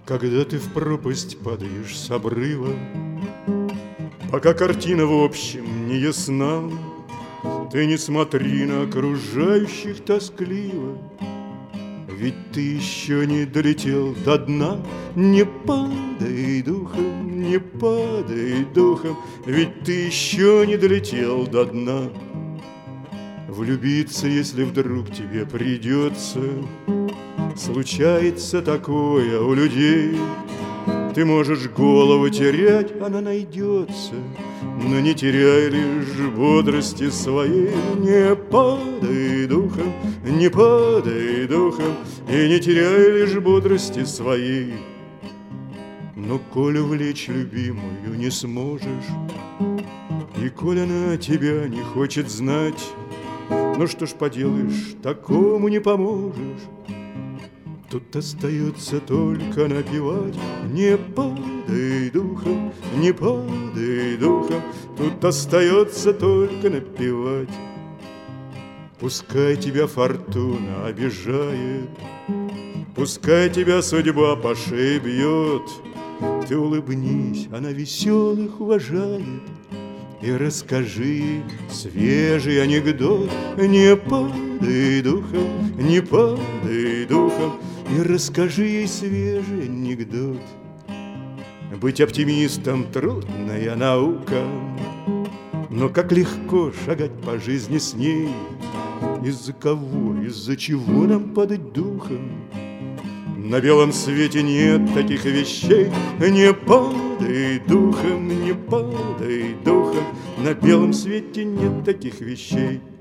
Когда ты в пропасть падаешь с обрыва, пока картина в общем не ясна, ты не смотри на окружающих тоскливо, ведь ты еще не долетел до дна. Не падай духом, не падай духом, ведь ты еще не долетел до дна. Влюбиться, если вдруг тебе придется, случается такое у людей. Ты можешь голову терять, она найдется, но не теряй лишь бодрости своей. Не падай духом, не падай духом, и не теряй лишь бодрости своей. Но коль увлечь любимую не сможешь, и коль она тебя не хочет знать, ну что ж поделаешь, такому не поможешь. Тут остается только напевать. Не падай духом, не падай духом, тут остается только напевать. Пускай тебя фортуна обижает, пускай тебя судьба по шее бьет, ты улыбнись, она веселых уважает, и расскажи свежий анекдот. Не падай духом, не падай духом, и расскажи ей свежий анекдот. Быть оптимистом — трудная наука, но как легко шагать по жизни с ней. Из-за кого, из-за чего нам падать духом? На белом свете нет таких вещей. Не падай духом, не падай духом, на белом свете нет таких вещей.